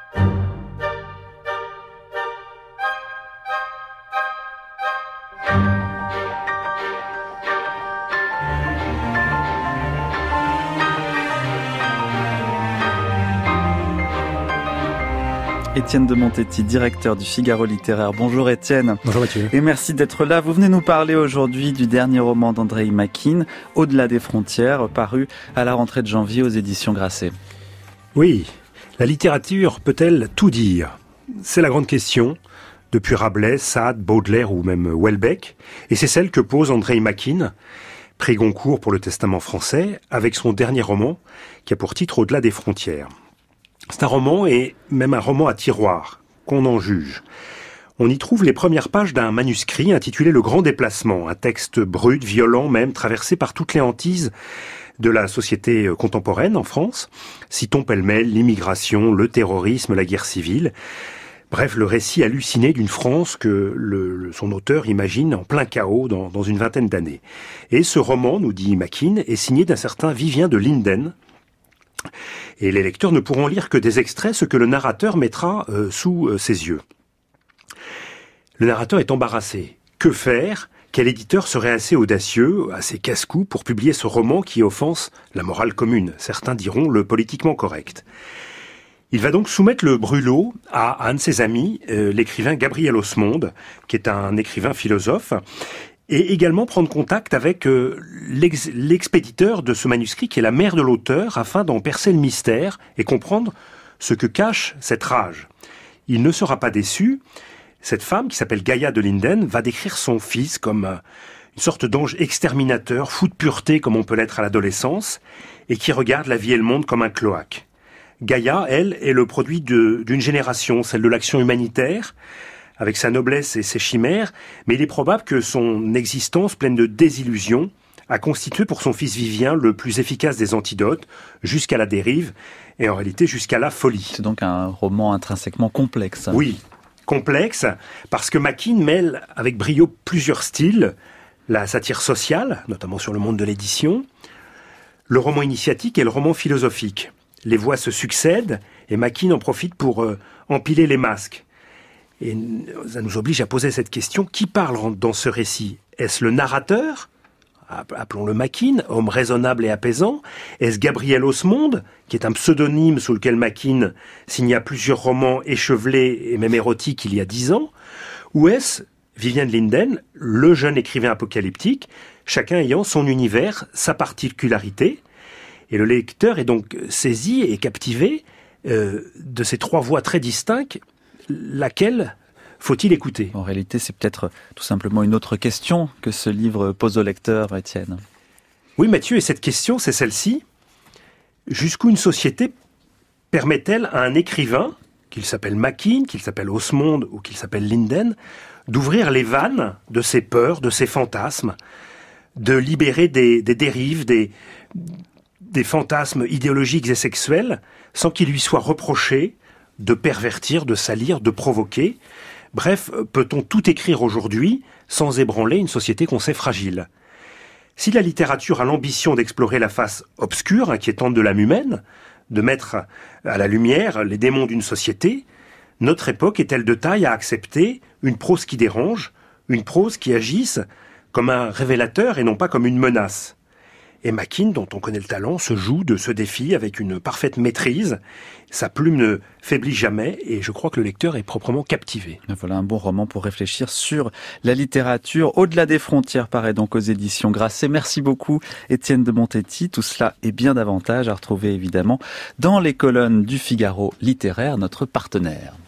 Étienne de Montetti, directeur du Figaro littéraire. Bonjour Étienne. Bonjour Mathieu. Et merci d'être là. Vous venez nous parler aujourd'hui du dernier roman d'Andreï Makine, Au-delà des frontières, paru à la rentrée de janvier aux éditions Grasset. Oui, la littérature peut-elle tout dire ? C'est la grande question, depuis Rabelais, Sade, Baudelaire ou même Houellebecq. Et c'est celle que pose Andreï Makine, prix Goncourt pour le Testament français, avec son dernier roman, qui a pour titre Au-delà des frontières. C'est un roman, et même un roman à tiroir, qu'on en juge. On y trouve les premières pages d'un manuscrit intitulé Le Grand Déplacement, un texte brut, violent même, traversé par toutes les hantises de la société contemporaine en France. Citons pêle-mêle l'immigration, le terrorisme, la guerre civile. Bref, le récit halluciné d'une France que son auteur imagine en plein chaos dans une vingtaine d'années. Et ce roman, nous dit Makine, est signé d'un certain Vivien de Linden. Et les lecteurs ne pourront lire que des extraits, ce que le narrateur mettra sous ses yeux. Le narrateur est embarrassé. Que faire ? Quel éditeur serait assez audacieux, assez casse-cou pour publier ce roman qui offense la morale commune ? Certains diront le politiquement correct. Il va donc soumettre le brûlot à un de ses amis, l'écrivain Gabriel Osmonde, qui est un écrivain philosophe, et également prendre contact avec l'expéditeur de ce manuscrit, qui est la mère de l'auteur, afin d'en percer le mystère et comprendre ce que cache cette rage. Il ne sera pas déçu. Cette femme, qui s'appelle Gaïa de Linden, va décrire son fils comme une sorte d'ange exterminateur, fou de pureté comme on peut l'être à l'adolescence, et qui regarde la vie et le monde comme un cloaque. Gaïa, elle, est le produit d'une génération, celle de l'action humanitaire, avec sa noblesse et ses chimères, mais il est probable que son existence pleine de désillusions a constitué pour son fils Vivien le plus efficace des antidotes, jusqu'à la dérive, et en réalité jusqu'à la folie. C'est donc un roman intrinsèquement complexe. Oui, complexe, parce que Makine mêle avec brio plusieurs styles, la satire sociale, notamment sur le monde de l'édition, le roman initiatique et le roman philosophique. Les voix se succèdent, et Makine en profite pour empiler les masques. Et ça nous oblige à poser cette question, qui parle dans ce récit ? Est-ce le narrateur ? Appelons-le Makine, homme raisonnable et apaisant. Est-ce Gabriel Osmonde, qui est un pseudonyme sous lequel Makine signa plusieurs romans échevelés et même érotiques il y a 10 ans ? Ou est-ce Vivien de Linden, le jeune écrivain apocalyptique, chacun ayant son univers, sa particularité ? Et le lecteur est donc saisi et captivé de ces trois voix très distinctes. Laquelle faut-il écouter ? En réalité, c'est peut-être tout simplement une autre question que ce livre pose au lecteur, Étienne. Oui, Mathieu, et cette question, c'est celle-ci. Jusqu'où une société permet-elle à un écrivain, qu'il s'appelle Makine, qu'il s'appelle Osmonde ou qu'il s'appelle Linden, d'ouvrir les vannes de ses peurs, de ses fantasmes, de libérer des dérives, des fantasmes idéologiques et sexuels, sans qu'il lui soit reproché de pervertir, de salir, de provoquer. Bref, peut-on tout écrire aujourd'hui sans ébranler une société qu'on sait fragile ? Si la littérature a l'ambition d'explorer la face obscure, inquiétante de l'âme humaine, de mettre à la lumière les démons d'une société, notre époque est-elle de taille à accepter une prose qui dérange, une prose qui agisse comme un révélateur et non pas comme une menace ? Et Makine, dont on connaît le talent, se joue de ce défi avec une parfaite maîtrise. Sa plume ne faiblit jamais et je crois que le lecteur est proprement captivé. Voilà un bon roman pour réfléchir sur la littérature. Au-delà des frontières paraît donc aux éditions Grasset. Merci beaucoup Étienne de Montetti. Tout cela et bien davantage à retrouver évidemment dans les colonnes du Figaro littéraire, notre partenaire.